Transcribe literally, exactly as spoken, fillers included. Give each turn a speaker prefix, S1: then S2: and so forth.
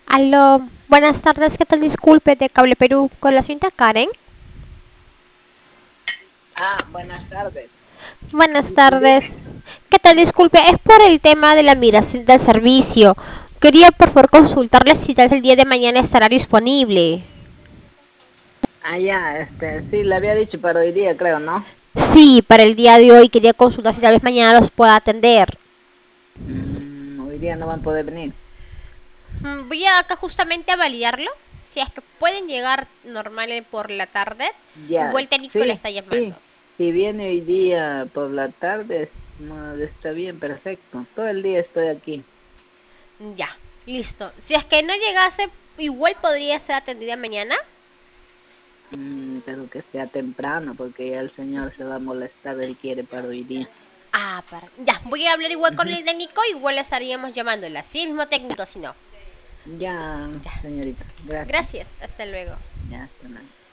S1: Aló, buenas tardes, ¿qué tal? Disculpe, de Cable Perú, con la señorita Karen.
S2: Ah, buenas tardes.
S1: Buenas
S2: ¿Y, y
S1: tardes,
S2: dime?
S1: ¿qué tal? Disculpe, es por el tema de la migración del servicio. Quería por favor consultarle si tal vez el día de mañana estará disponible.
S2: Ah, ya, este, sí, le había dicho para hoy día, creo, ¿no?
S1: Sí, para el día de hoy quería consultar si tal vez mañana los pueda atender.
S2: Mm, hoy día no van a poder venir.
S1: Mm, Voy a acá justamente a validarlo. Si es que pueden llegar normal eh, por la tarde, igual
S2: Ya,
S1: el técnico le
S2: sí,
S1: está llamando.
S2: sí. Si viene hoy día por la tarde, no, está bien, perfecto. Todo el día estoy aquí.
S1: Ya, listo. Si es que no llegase, igual podría ser atendida mañana.
S2: Mm, pero que sea temprano, porque ya el señor se va a molestar, él quiere para hoy día.
S1: Ah, para... Ya, voy a hablar igual con
S2: Ujú.
S1: el técnico, igual le estaríamos llamándola. Sí, el mismo técnico, si no.
S2: Ya,
S1: Ya.
S2: señorita, gracias.
S1: Gracias, hasta luego.
S2: Ya, hasta luego.